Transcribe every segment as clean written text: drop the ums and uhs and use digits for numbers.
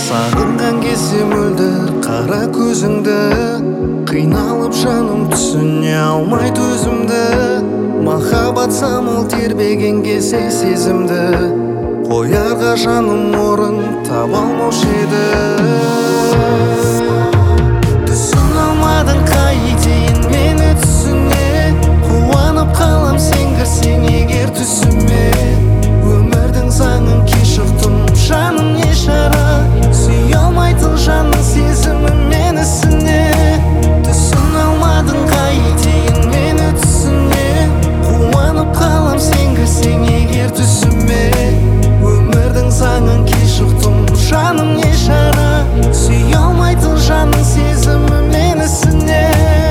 Сағынған кезде мөлдір қара көзіңді, қиналып жаным түсіне алмай төзімді. Махаббат самал тербеген кезде сезімді, қоярға жаным орын таба алмаушы еді. Түсін алмадың қайтейін мені түсіне, қуанып қалам сен кірсең егер түсіме. Өмірдің заңын кешірдім жаным не шара, сүйе алмайтын жанның сезімі мені сіне. Түсін алмадың қайтейін мені түсіне, қуанып қалам сен кірсең егер түсіме. Өмірдің заңын кешірдім жаным не шара, сүйе алмайтын жанның сезімі мені сіне.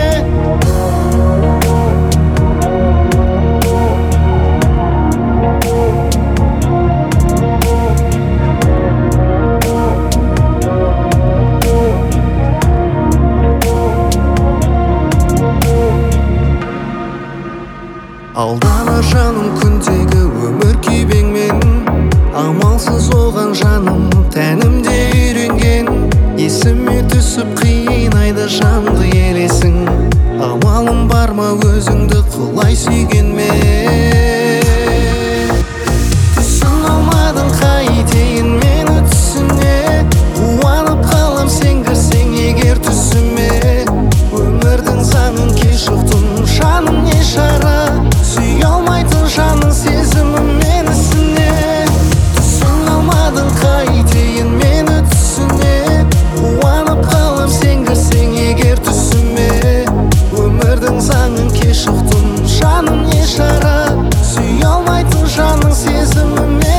Алдана жаным күндегі өмір күйбеңмен, амалсыз оған жаным тәнімде үйренген. Есіме түсіп қинайды жанды елесің, амалым бар ма өзіңді құлай сүйгенмен. Түсін алмадың қайтейін мені түсіне, қуанып қалам сен кірсең егер түсіме. Өмірдің заңын кешірдім жаным не шара, сүйе алмайтын жанның сезімі мені сіне. Түсін алмадың қайтейін мені түсіне, қуанып қалам сен кірсең егер түсіме. Өмірдің заңын кешірдім жаным не шара, сүйе алмайтын жанның сезімі мені